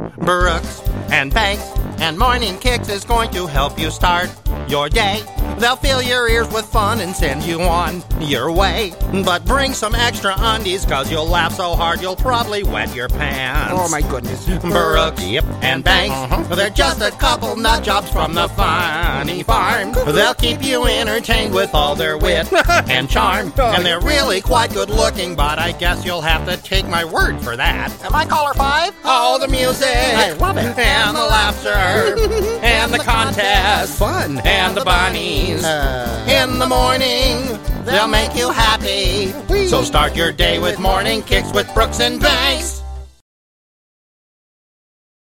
Brooks and Banks and Morning Kicks is going to help you start your day. They'll fill your ears with fun and send you on your way. But bring some extra undies, cause you'll laugh so hard you'll probably wet your pants. Oh my goodness. Brooks and Banks, they're just a couple nut jobs from the funny farm. They'll keep you entertained with all their wit and charm. And they're really quite good looking, but I guess you'll have to take my word for that. Am I caller 5? Oh, the music. I love it. And the laughter. And the contest. Fun. And the bunnies. In the morning, they'll make you happy. So start your day with Morning Kicks with Brooks and Banks.